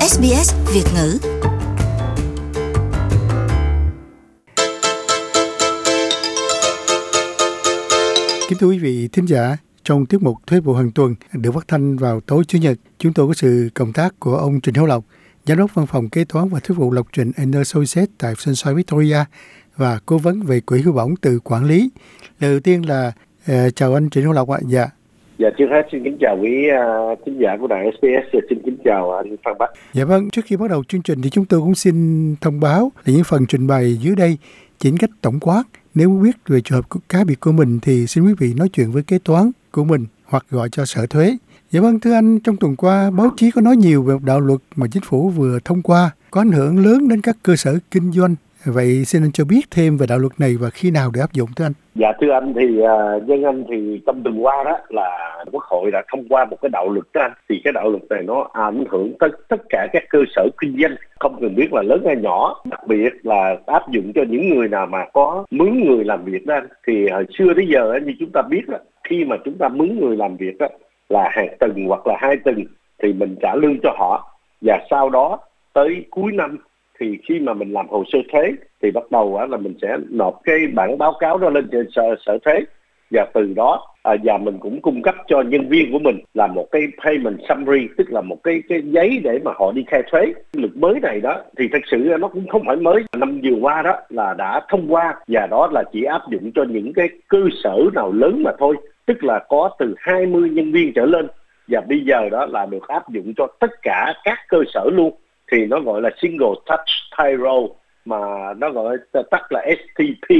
SBS Việt ngữ. Kính thưa quý vị thính giả, trong tiết mục Thuế vụ hàng tuần được phát thanh vào tối Chủ nhật, chúng tôi có sự cộng tác của ông Trịnh Hữu Lộc, Giám đốc Văn phòng Kế toán và Thuế vụ Lộc Trịnh & Associates tại Sunshine Victoria và cố vấn về quỹ hưu bổng từ quản lý. Lời đầu tiên là chào anh Trịnh Hữu Lộc ạ. Dạ, trước hết xin kính chào quý thính giả của đài SBS, xin kính chào anh Phan Bắc. Dạ vâng, trước khi bắt đầu chương trình thì chúng tôi cũng xin thông báo là những phần trình bày dưới đây chỉ cách tổng quát. Nếu biết về trường hợp cá biệt của mình thì xin quý vị nói chuyện với kế toán của mình hoặc gọi cho sở thuế. Dạ vâng, thưa anh, trong tuần qua báo chí có nói nhiều về một đạo luật mà chính phủ vừa thông qua có ảnh hưởng lớn đến các cơ sở kinh doanh. Vậy xin anh cho biết thêm về đạo luật này và khi nào để áp dụng thưa anh? Dạ thưa anh, thì dân anh thì trong tuần qua đó là Quốc hội đã thông qua một cái đạo luật đó anh. Thì cái đạo luật này nó ảnh hưởng tới tất cả các cơ sở kinh doanh, không cần biết là lớn hay nhỏ, đặc biệt là áp dụng cho những người nào mà có mướn người làm việc đó anh. Thì hồi xưa tới giờ như chúng ta biết đó, khi mà chúng ta mướn người làm việc đó là hàng tuần hoặc là 2 tuần thì mình trả lương cho họ, và sau đó tới cuối năm thì khi mà mình làm hồ sơ thuế thì bắt đầu là mình sẽ nộp cái bản báo cáo đó lên sở thuế, và từ đó và mình cũng cung cấp cho nhân viên của mình là một cái payment summary, tức là một cái giấy để mà họ đi khai thuế. Luật mới này đó thì thật sự nó cũng không phải mới, năm vừa qua đó là đã thông qua, và đó là chỉ áp dụng cho những cái cơ sở nào lớn mà thôi, tức là có từ 20 nhân viên trở lên, và bây giờ đó là được áp dụng cho tất cả các cơ sở luôn. Thì nó gọi là single touch payroll, mà nó gọi tắt là STP.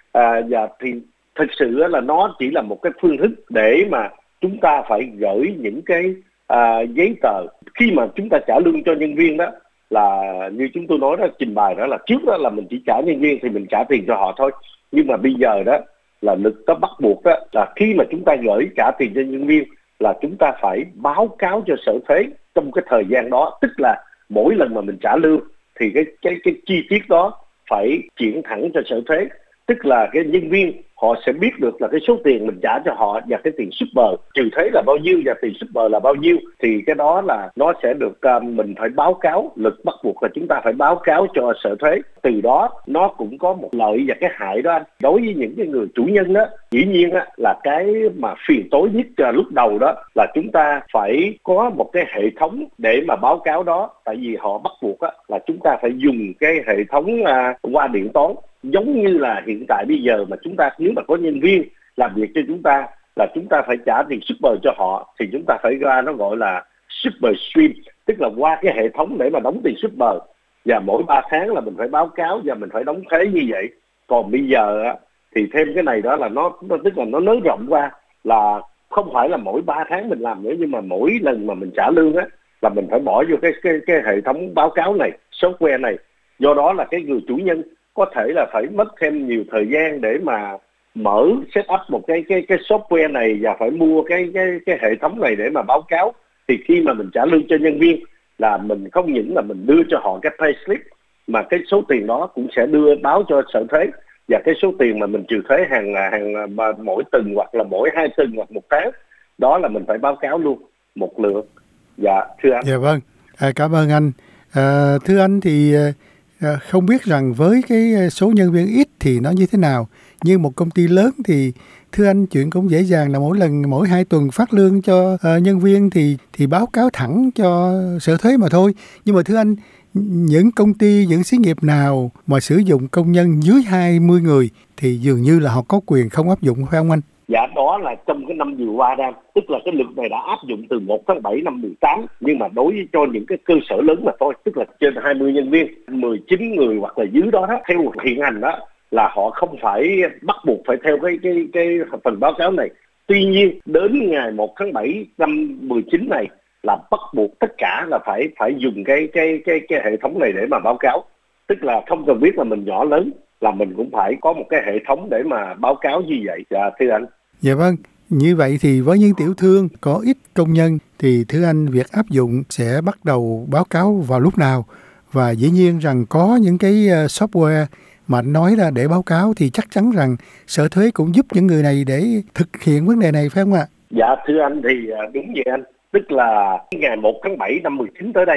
Và thì thực sự là nó chỉ là một cái phương thức để mà chúng ta phải gửi những cái giấy tờ khi mà chúng ta trả lương cho nhân viên đó, là như chúng tôi nói đó, trình bày đó là trước đó là mình chỉ trả nhân viên thì mình trả tiền cho họ thôi, nhưng mà bây giờ đó là luật có bắt buộc đó là khi mà chúng ta gửi trả tiền cho nhân viên là chúng ta phải báo cáo cho sở thuế trong cái thời gian đó, tức là mỗi lần mà mình trả lương thì cái chi tiết đó phải chuyển thẳng cho sở thuế, tức là cái nhân viên họ sẽ biết được là cái số tiền mình trả cho họ và cái tiền super trừ thuế là bao nhiêu và tiền super là bao nhiêu. Thì cái đó là nó sẽ được mình phải báo cáo, luật bắt buộc là chúng ta phải báo cáo cho sở thuế. Từ đó nó cũng có một lợi và cái hại đó anh. Đối với những cái người chủ nhân đó, dĩ nhiên á, là cái mà phiền tối nhất lúc đầu đó là chúng ta phải có một cái hệ thống để mà báo cáo đó, tại vì họ bắt buộc á, là chúng ta phải dùng cái hệ thống qua điện toán. Giống như là hiện tại bây giờ mà chúng ta nếu mà có nhân viên làm việc cho chúng ta là chúng ta phải trả tiền super cho họ, thì chúng ta phải ra nó gọi là super stream, tức là qua cái hệ thống để mà đóng tiền super, và mỗi 3 tháng là mình phải báo cáo và mình phải đóng thuế như vậy. Còn bây giờ á, thì thêm cái này đó là nó tức là nó nới rộng qua là không phải là mỗi 3 tháng mình làm nữa, nhưng mà mỗi lần mà mình trả lương á là mình phải bỏ vô cái hệ thống báo cáo này, software này. Do đó là cái người chủ nhân có thể là phải mất thêm nhiều thời gian để mà mở set up một cái software này và phải mua cái hệ thống này để mà báo cáo. Thì khi mà mình trả lương cho nhân viên là mình không những là mình đưa cho họ cái payslip, mà cái số tiền đó cũng sẽ đưa báo cho sở thuế, và cái số tiền mà mình trừ thuế hàng mỗi tuần hoặc là mỗi 2 tuần hoặc 1 tháng đó là mình phải báo cáo luôn một lượt. Dạ thưa anh. Dạ vâng, cảm ơn anh. Thưa anh thì không biết rằng với cái số nhân viên ít thì nó như thế nào, nhưng một công ty lớn thì thưa anh chuyện cũng dễ dàng là mỗi 2 tuần phát lương cho nhân viên thì báo cáo thẳng cho sở thuế mà thôi. Nhưng mà thưa anh, những công ty, những xí nghiệp nào mà sử dụng công nhân dưới 20 người thì dường như là họ có quyền không áp dụng, phải không anh? Dạ, đó là trong cái năm vừa qua đang, tức là cái luật này đã áp dụng từ 1 tháng 7 năm 18, nhưng mà đối với cho những cái cơ sở lớn mà thôi, tức là trên 20 nhân viên, 19 người hoặc là dưới đó, theo hiện hành đó là họ không phải bắt buộc phải theo cái phần báo cáo này. Tuy nhiên đến ngày 1 tháng 7 năm 19 này là bắt buộc tất cả là phải dùng cái hệ thống này để mà báo cáo, tức là không cần biết là mình nhỏ lớn là mình cũng phải có một cái hệ thống để mà báo cáo như vậy. Dạ thưa anh. Dạ vâng, như vậy thì với những tiểu thương có ít công nhân thì thưa anh việc áp dụng sẽ bắt đầu báo cáo vào lúc nào? Và dĩ nhiên rằng có những cái software mà anh nói là để báo cáo thì chắc chắn rằng sở thuế cũng giúp những người này để thực hiện vấn đề này, phải không ạ? Dạ thưa anh, thì đúng vậy anh. Tức là ngày 1 tháng 7 năm 19 tới đây đó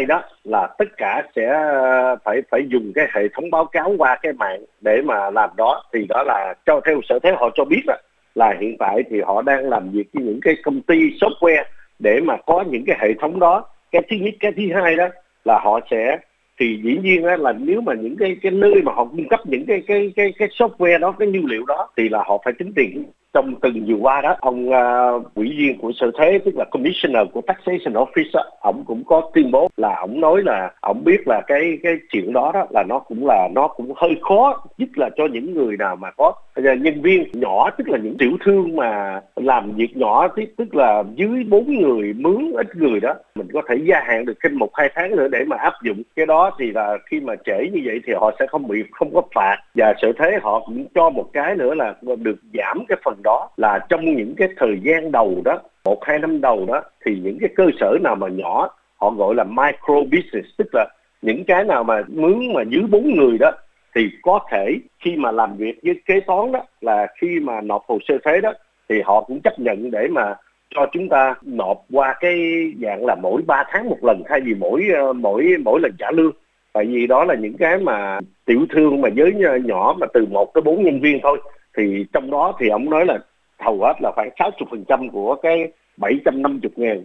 là tất cả sẽ phải dùng cái hệ thống báo cáo qua cái mạng để mà làm đó. Thì đó là theo Sở Thuế họ cho biết là hiện tại thì họ đang làm việc với những cái công ty software để mà có những cái hệ thống đó. Cái thứ nhất, cái thứ hai đó là họ sẽ, thì dĩ nhiên là nếu mà những cái nơi mà họ cung cấp những cái software đó, cái nguyên liệu đó, thì là họ phải tính tiền. Trong tuần vừa qua đó, ông ủy viên của Sở Thuế, tức là Commissioner của Taxation Office, ông cũng có tuyên bố là ông nói là ông biết là cái chuyện đó là nó cũng hơi khó, nhất là cho những người nào mà có nhân viên nhỏ, tức là những tiểu thương mà làm việc nhỏ, tức là dưới 4 người, mướn ít người đó. Mình có thể gia hạn được thêm 1-2 tháng nữa để mà áp dụng cái đó, thì là khi mà trễ như vậy thì họ sẽ không có phạt. Và Sở Thuế họ cũng cho một cái nữa là được giảm cái phần đó, là trong những cái thời gian đầu đó, 1-2 năm đầu đó, thì những cái cơ sở nào mà nhỏ, họ gọi là micro business, tức là những cái nào mà mướn mà dưới 4 người đó, thì có thể khi mà làm việc với kế toán đó, là khi mà nộp hồ sơ thuế đó, thì họ cũng chấp nhận để mà cho chúng ta nộp qua cái dạng là mỗi 3 tháng một lần, thay vì mỗi lần trả lương. Tại vì đó là những cái mà tiểu thương mà giới nhỏ mà từ 1 tới 4 nhân viên thôi, thì trong đó thì ông nói là hầu hết là khoảng 60% của cái 750.000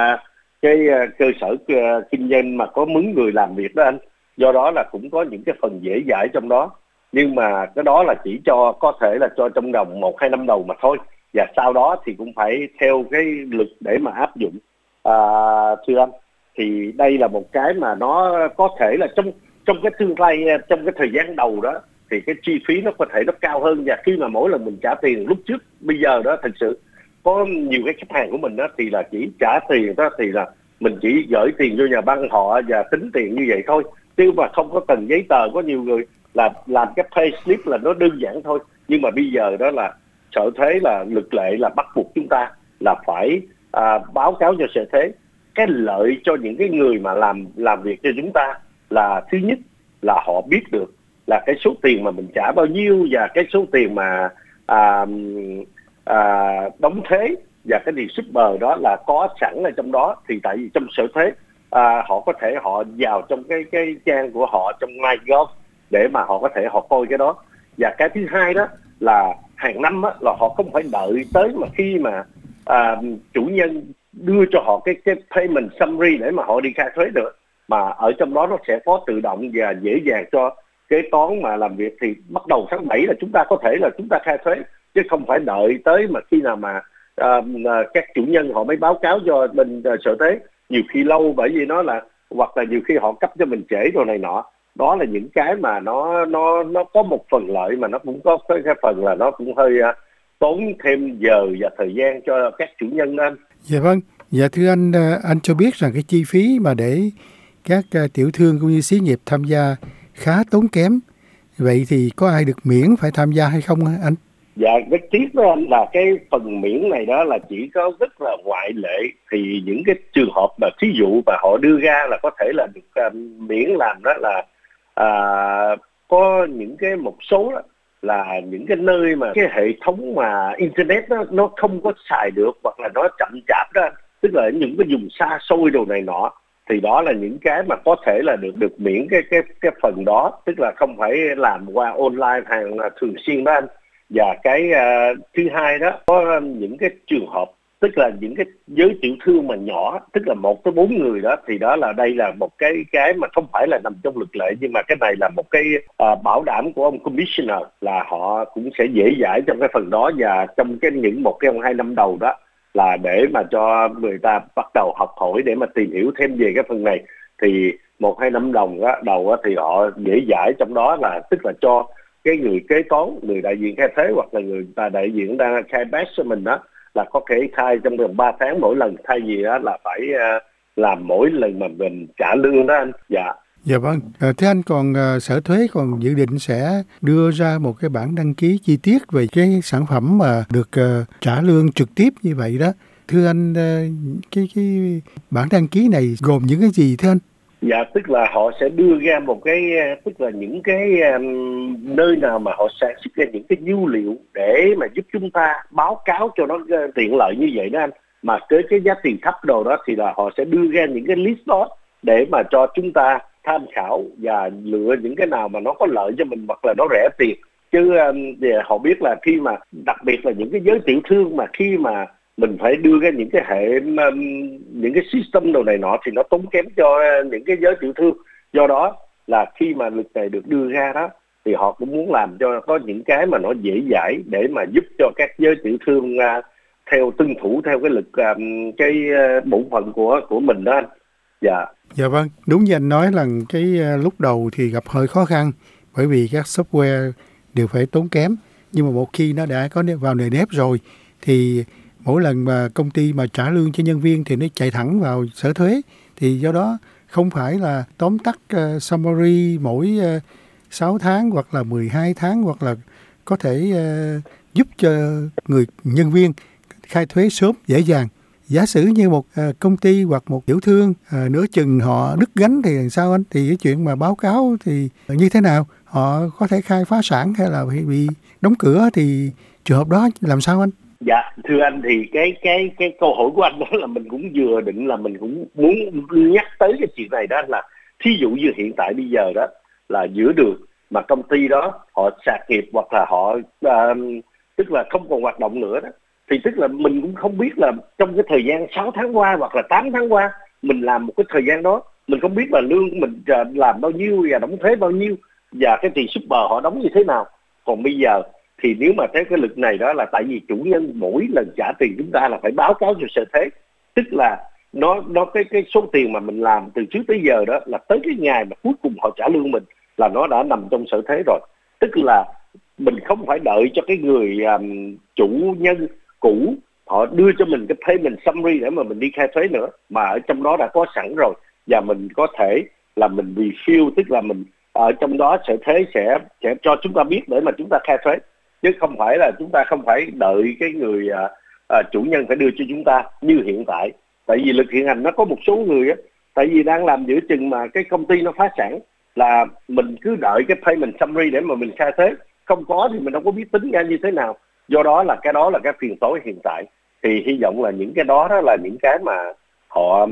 cái cơ sở kinh doanh mà có mướn người làm việc đó anh. Do đó là cũng có những cái phần dễ dãi trong đó, nhưng mà cái đó là chỉ có thể là cho trong vòng 1-2 năm đầu mà thôi, và sau đó thì cũng phải theo cái luật để mà áp dụng. Thưa anh, thì đây là một cái mà nó có thể là trong cái tương lai, trong cái thời gian đầu đó, thì cái chi phí nó có thể nó cao hơn. Và khi mà mỗi lần mình trả tiền lúc trước, bây giờ đó thực sự có nhiều cái khách hàng của mình đó thì là chỉ trả tiền đó, thì là mình chỉ gửi tiền vô nhà băng họ và tính tiền như vậy thôi, chứ mà không có cần giấy tờ. Có nhiều người là làm cái pay slip là nó đơn giản thôi, nhưng mà bây giờ đó là Sở Thuế là luật lệ là bắt buộc chúng ta là phải báo cáo cho Sở Thuế. Cái lợi cho những cái người mà làm việc cho chúng ta là thứ nhất là họ biết được là cái số tiền mà mình trả bao nhiêu, và cái số tiền mà đóng thuế và cái tiền super đó là có sẵn ở trong đó. Thì tại vì trong Sở Thuế họ có thể họ vào trong cái trang của họ trong MyGov để mà họ có thể họ coi cái đó. Và cái thứ hai đó là hàng năm á, là họ không phải đợi tới mà khi mà chủ nhân đưa cho họ cái payment summary để mà họ đi khai thuế được, mà ở trong đó nó sẽ có tự động và dễ dàng cho kế toán mà làm việc. Thì bắt đầu tháng 7 là chúng ta có thể là chúng ta khai thuế, chứ không phải đợi tới mà khi nào mà các chủ nhân họ mới báo cáo cho bên Sở Thuế. Nhiều khi lâu, bởi vì nó là, hoặc là nhiều khi họ cấp cho mình trễ rồi này nọ. Đó là những cái mà nó có một phần lợi, mà nó cũng có cái phần là nó cũng hơi tốn thêm giờ và thời gian cho các chủ nhân đó anh. Dạ vâng. Dạ thưa anh cho biết rằng cái chi phí mà để các tiểu thương cũng như xí nghiệp tham gia khá tốn kém. Vậy thì có ai được miễn phải tham gia hay không anh? Dạ, rất tiếc với anh là cái phần miễn này đó là chỉ có rất là ngoại lệ. Thì những cái trường hợp mà thí dụ mà họ đưa ra là có thể là được miễn làm đó là có những cái một số đó, là những cái nơi mà cái hệ thống mà internet nó không có xài được, hoặc là nó chậm chạp đó, tức là những cái vùng xa xôi đồ này nọ, thì đó là những cái mà có thể là được miễn cái phần đó, tức là không phải làm qua online hàng thường xuyên đó anh. Và cái thứ hai đó, có những cái trường hợp tức là những cái giới tiểu thương mà nhỏ, tức là 1 tới 4 người đó, thì đó là đây là một cái mà không phải là nằm trong luật lệ, nhưng mà cái này là một cái bảo đảm của ông Commissioner là họ cũng sẽ dễ dãi trong cái phần đó. Và trong những 1-2 năm đầu đó là để mà cho người ta bắt đầu học hỏi để mà tìm hiểu thêm về cái phần này, thì 1-2 năm đầu thì họ dễ dãi trong đó, là tức là cho cái người kế toán, người đại diện khai thuế, hoặc là người đại diện đang khai batch cho mình đó, là có thể khai trong vòng 3 tháng mỗi lần, thay vì đó là phải làm mỗi lần mà mình trả lương đó anh. Dạ. Dạ vâng. Thế anh còn Sở Thuế còn dự định sẽ đưa ra một cái bản đăng ký chi tiết về cái sản phẩm mà được trả lương trực tiếp như vậy đó. Thưa anh, cái bản đăng ký này gồm những cái gì thưa anh? Dạ, tức là họ sẽ đưa ra một cái, tức là những cái nơi nào mà họ sản xuất ra những cái dữ liệu để mà giúp chúng ta báo cáo cho nó tiện lợi như vậy đó anh. Mà cái giá tiền thấp đồ đó thì là họ sẽ đưa ra những cái list đó, để mà cho chúng ta tham khảo và lựa những cái nào mà nó có lợi cho mình hoặc là nó rẻ tiền. Chứ họ biết là khi mà đặc biệt là những cái giới tiểu thương mà khi mà mình phải đưa ra những cái những cái system đồ này nọ thì nó tốn kém cho những cái giới tiểu thương. Do đó là khi mà luật này được đưa ra đó thì họ cũng muốn làm cho có những cái mà nó dễ dãi để mà giúp cho các giới tiểu thương theo tuân thủ theo cái luật cái bổn phận của mình đó anh. Dạ. Dạ vâng, đúng như anh nói là cái lúc đầu thì gặp hơi khó khăn bởi vì các software đều phải tốn kém. Nhưng mà một khi nó đã có vào nề nếp rồi thì mỗi lần mà công ty mà trả lương cho nhân viên thì nó chạy thẳng vào sở thuế. Thì do đó không phải là tóm tắt summary mỗi 6 tháng hoặc là 12 tháng hoặc là có thể giúp cho người nhân viên khai thuế sớm dễ dàng. Giả sử như một công ty hoặc một tiểu thương nửa chừng họ đứt gánh thì làm sao anh? Thì cái chuyện mà báo cáo thì như thế nào? Họ có thể khai phá sản hay là bị đóng cửa thì trường hợp đó làm sao anh? Dạ, thưa anh thì cái câu hỏi của anh đó là mình cũng vừa định là mình cũng muốn nhắc tới cái chuyện này đó là thí dụ như hiện tại bây giờ đó là giữa đường mà công ty đó họ sạc nghiệp hoặc là họ tức là không còn hoạt động nữa đó, thì tức là mình cũng không biết là trong cái thời gian 6 tháng qua hoặc là 8 tháng qua mình làm một cái thời gian đó mình không biết là lương của mình làm bao nhiêu và đóng thuế bao nhiêu và cái tiền super họ đóng như thế nào. Còn bây giờ thì nếu mà theo cái luật này đó là tại vì chủ nhân mỗi lần trả tiền chúng ta là phải báo cáo cho sở thuế, tức là nó cái số tiền mà mình làm từ trước tới giờ đó là tới cái ngày mà cuối cùng họ trả lương mình là nó đã nằm trong sở thuế rồi. Tức là mình không phải đợi cho cái người chủ nhân cũ họ đưa cho mình cái payment summary để mà mình đi khai thuế nữa, mà ở trong đó đã có sẵn rồi và mình có thể là mình refill, tức là mình ở trong đó sở thuế sẽ cho chúng ta biết để mà chúng ta khai thuế, chứ không phải là chúng ta không phải đợi cái người chủ nhân phải đưa cho chúng ta như hiện tại. Tại vì luật hiện hành nó có một số người á, tại vì đang làm giữa chừng mà cái công ty nó phá sản là mình cứ đợi cái payment summary để mà mình khai thuế, không có thì mình đâu có biết tính ra như thế nào. Do đó là cái phiền toái hiện tại. Thì hy vọng là những cái đó là những cái mà họ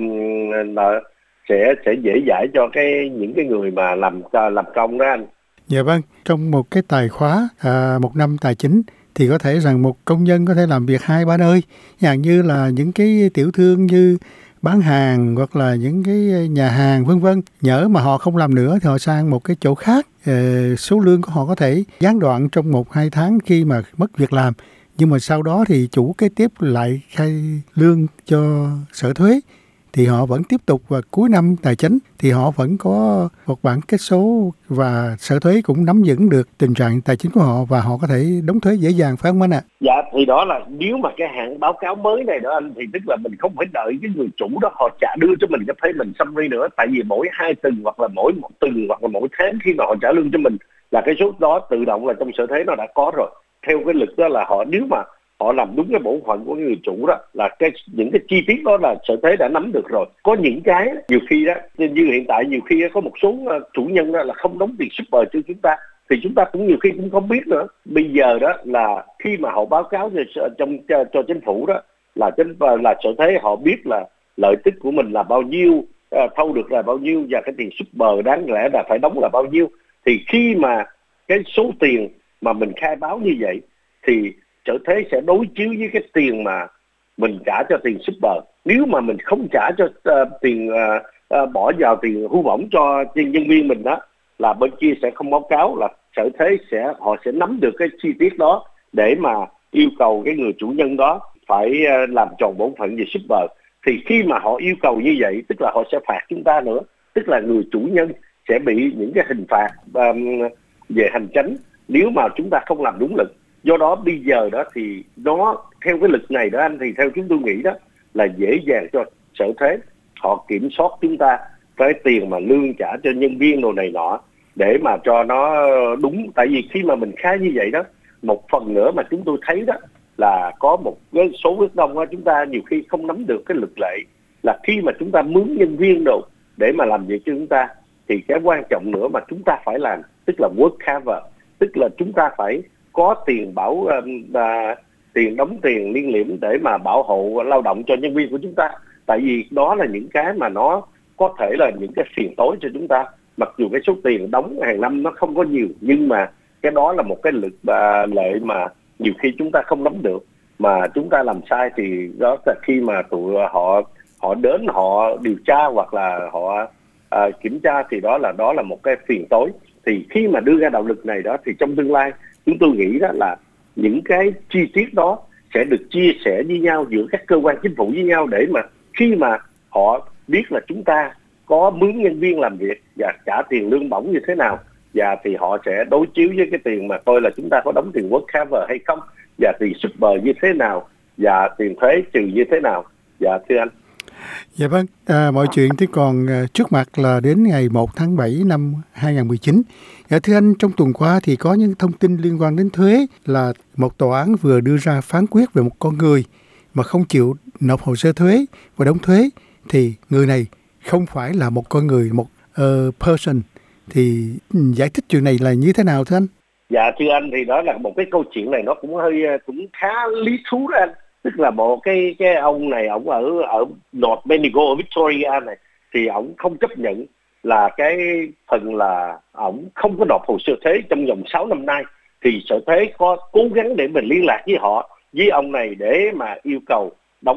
sẽ dễ dãi cho những cái người mà làm công đó anh. Dạ vâng, trong một cái tài khóa một năm tài chính thì có thể rằng một công nhân có thể làm việc 2-3 nơi,อย่างnhư là những cái tiểu thương như bán hàng hoặc là những cái nhà hàng vân vân. Nhỡ mà họ không làm nữa thì họ sang một cái chỗ khác, số lương của họ có thể gián đoạn trong 1-2 tháng khi mà mất việc làm. Nhưng mà sau đó thì chủ kế tiếp lại khai lương cho sở thuế thì họ vẫn tiếp tục và cuối năm tài chính thì họ vẫn có một bản kết số và sở thuế cũng nắm vững được tình trạng tài chính của họ và họ có thể đóng thuế dễ dàng, phải không anh ạ? Dạ, thì đó là nếu mà cái hạn báo cáo mới này đó anh, thì tức là mình không phải đợi cái người chủ đó họ đưa cho mình cái payment summary nữa, tại vì mỗi 2 tuần hoặc là mỗi 1 tuần hoặc là mỗi tháng khi mà họ trả lương cho mình là cái số đó tự động là trong sở thuế nó đã có rồi. Theo cái luật đó là họ nếu mà họ làm đúng cái bổn phận của người chủ đó là những cái chi tiết đó là sở thuế đã nắm được rồi. Có những cái nhiều khi đó như hiện tại nhiều khi có một số chủ nhân đó là không đóng tiền super cho chúng ta thì chúng ta cũng nhiều khi cũng không biết nữa. Bây giờ đó là khi mà họ báo cáo cho chính phủ đó là sở thuế họ biết là lợi tức của mình là bao nhiêu, thâu được là bao nhiêu và cái tiền super đáng lẽ là phải đóng là bao nhiêu. Thì khi mà cái số tiền mà mình khai báo như vậy thì sở thuế sẽ đối chiếu với cái tiền mà mình trả cho tiền super. Nếu mà mình không trả cho tiền bỏ vào tiền hưu bổng cho nhân viên mình đó là bên kia sẽ không báo cáo, là sở thuế họ sẽ nắm được cái chi tiết đó để mà yêu cầu cái người chủ nhân đó phải làm tròn bổn phận về super. Thì khi mà họ yêu cầu như vậy tức là họ sẽ phạt chúng ta nữa, tức là người chủ nhân sẽ bị những cái hình phạt về hành chánh nếu mà chúng ta không làm đúng luật. Do đó bây giờ đó thì nó theo cái luật này đó anh, thì theo chúng tôi nghĩ đó là dễ dàng cho sở thuế họ kiểm soát chúng ta cái tiền mà lương trả cho nhân viên đồ này nọ để mà cho nó đúng. Tại vì khi mà mình khai như vậy đó, một phần nữa mà chúng tôi thấy đó là có một cái số rất đông đó, chúng ta nhiều khi không nắm được cái luật lệ là khi mà chúng ta mướn nhân viên đồ để mà làm việc cho chúng ta thì cái quan trọng nữa mà chúng ta phải làm tức là work cover, tức là chúng ta phải có tiền tiền đóng tiền liên liễm để mà bảo hộ lao động cho nhân viên của chúng ta. Tại vì đó là những cái mà nó có thể là những cái phiền tối cho chúng ta. Mặc dù cái số tiền đóng hàng năm nó không có nhiều, nhưng mà cái đó là một cái luật lệ mà nhiều khi chúng ta không nắm được, mà chúng ta làm sai thì đó là khi mà tụi họ đến họ điều tra hoặc là họ kiểm tra thì đó là một cái phiền tối. Thì khi mà đưa ra đạo luật này đó thì trong tương lai chúng tôi nghĩ đó là những cái chi tiết đó sẽ được chia sẻ với nhau giữa các cơ quan chính phủ với nhau, để mà khi mà họ biết là chúng ta có mướn nhân viên làm việc và trả tiền lương bổng như thế nào, và thì họ sẽ đối chiếu với cái tiền mà coi là chúng ta có đóng tiền work cover hay không, và tiền super như thế nào, và tiền thuế trừ như thế nào. Dạ thưa anh. Dạ vâng, mọi chuyện thì còn trước mặt là đến ngày 1 tháng 7 năm 2019. Dạ thưa anh, trong tuần qua thì có những thông tin liên quan đến thuế là một tòa án vừa đưa ra phán quyết về một con người mà không chịu nộp hồ sơ thuế và đóng thuế, thì người này không phải là một con người, một person. Thì giải thích chuyện này là như thế nào thưa anh? Dạ thưa anh, thì đó là một cái câu chuyện này nó cũng khá lý thú đó anh. Tức là một cái ông này, ông ở North Bendigo ở Victoria này, thì ông không chấp nhận là cái phần là ông không có nộp hồ sơ thuế trong vòng 6 năm nay. Thì Sở Thuế có cố gắng để mình liên lạc với ông này để mà yêu cầu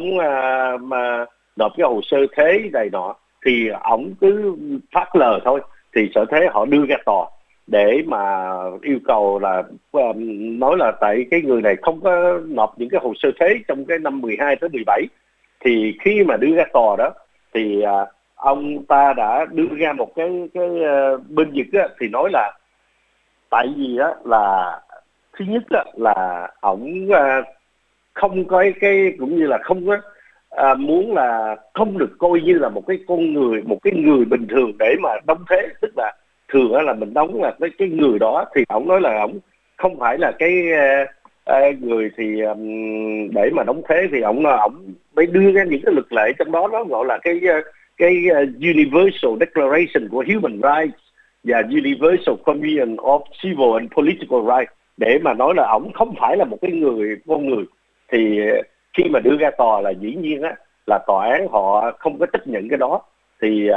mà nộp cái hồ sơ thuế này nọ, thì ông cứ phớt lờ thôi. Thì Sở Thuế họ đưa ra tòa để mà yêu cầu là nói là tại cái người này không có nộp những cái hồ sơ thuế trong cái năm 12 tới 17. Thì khi mà đưa ra tòa đó thì ông ta đã đưa ra một cái bên vực á, thì nói là tại vì á là thứ nhất á, là ổng không có cái cũng như là không có muốn là không được coi như là một cái người bình thường để mà đóng thuế. Tức là thường là mình đóng là cái người đó, thì ổng nói là ổng không phải là cái người thì để mà đóng thuế, thì ổng mới đưa ra những cái luật lệ trong đó, nó gọi là cái Universal Declaration của Human Rights và Universal Convention of Civil and Political Rights, để mà nói là ổng không phải là một cái con người. Thì khi mà đưa ra tòa là dĩ nhiên á là tòa án họ không có chấp nhận cái đó, thì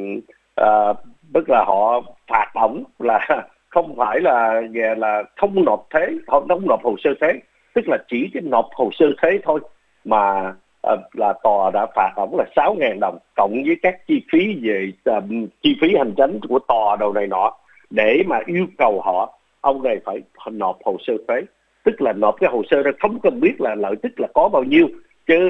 tức là họ phạt ổng là không phải là không nộp thuế, không nộp hồ sơ thuế, tức là chỉ cái nộp hồ sơ thuế thôi, mà là tòa đã phạt ổng là 6.000 đồng cộng với các chi phí về chi phí hành chính của tòa đầu này nọ, để mà yêu cầu ông này phải nộp hồ sơ thuế. Tức là nộp cái hồ sơ đó, không cần biết là lợi tức là có bao nhiêu, chứ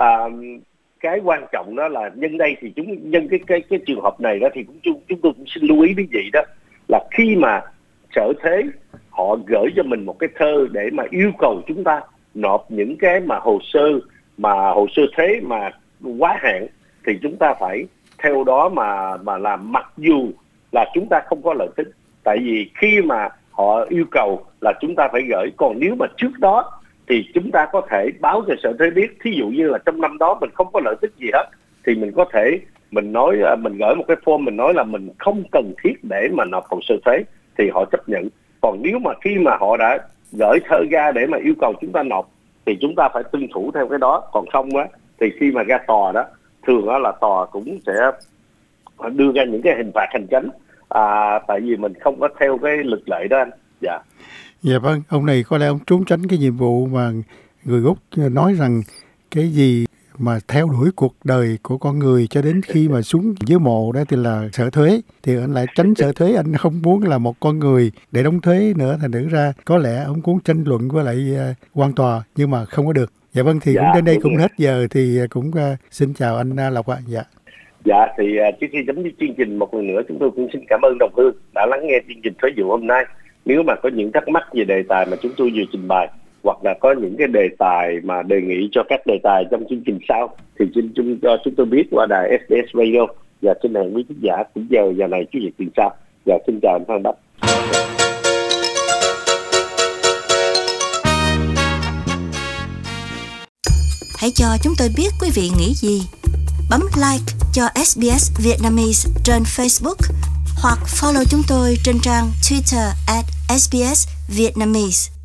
cái quan trọng đó là nhân đây thì nhân cái trường hợp này đó thì chúng tôi cũng xin lưu ý quý vị đó là khi mà Sở Thuế họ gửi cho mình một cái thơ để mà yêu cầu chúng ta nộp những cái mà hồ sơ thuế mà quá hạn, thì chúng ta phải theo đó mà làm, mặc dù là chúng ta không có lợi tức. Tại vì khi mà họ yêu cầu là chúng ta phải gửi, còn nếu mà trước đó thì chúng ta có thể báo cho Sở Thuế biết. Thí dụ như là trong năm đó mình không có lợi tức gì hết, thì mình có thể mình gửi một cái form, mình nói là mình không cần thiết để mà nộp hồ sơ thuế, thì họ chấp nhận. Còn nếu mà khi mà họ đã gửi thơ ra để mà yêu cầu chúng ta nộp, thì chúng ta phải tuân thủ theo cái đó. Còn không á thì khi mà ra tòa đó, thường đó là tòa cũng sẽ đưa ra những cái hình phạt hành chính, tại vì mình không có theo cái luật lệ đó anh. Dạ. Dạ vâng, ông này có lẽ ông trốn tránh cái nhiệm vụ mà người Úc nói rằng cái gì mà theo đuổi cuộc đời của con người cho đến khi mà xuống dưới mộ đó thì là Sở Thuế, thì anh lại tránh Sở Thuế, anh không muốn là một con người để đóng thuế nữa, thành thử ra có lẽ ông muốn tranh luận với lại quan tòa nhưng mà không có được. Dạ vâng, thì cũng đến đây cũng hết giờ, thì cũng xin chào anh Lộc ạ. Dạ. Dạ, thì trước khi chấm dứt chương trình một lần nữa, chúng tôi cũng xin cảm ơn đồng hương đã lắng nghe chương trình Thuế vụ hôm nay. Nếu mà có những thắc mắc về đề tài mà chúng tôi vừa trình bày, hoặc là có những cái đề tài mà đề nghị cho các đề tài trong chương trình sau, thì xin cho chúng tôi biết qua đài SBS Radio. Và xin hẹn quý khán giả cũng vào giờ này Chủ nhật tuần sau. Và xin chào anh Phan Bách. Hãy cho chúng tôi biết quý vị nghĩ gì. Bấm like cho SBS Vietnamese trên Facebook hoặc follow chúng tôi trên trang Twitter @SBS Vietnamese.